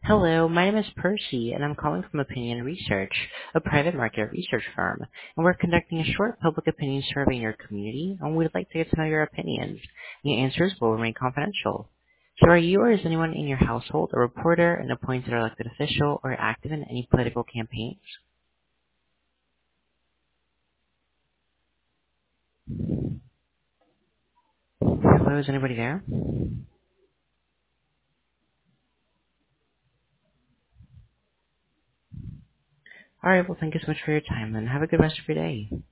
Hello, my name is Percy, and I'm calling from Opinion Research, a private market research firm, and we're conducting a short public opinion survey in your community, and we'd like to get to know your opinions. Your answers will remain confidential. So are you or is anyone in your household a reporter, an appointed or elected official, or active in any political campaigns? Hello, is anybody there? Alright, well thank you so much for your time, and have a good rest of your day.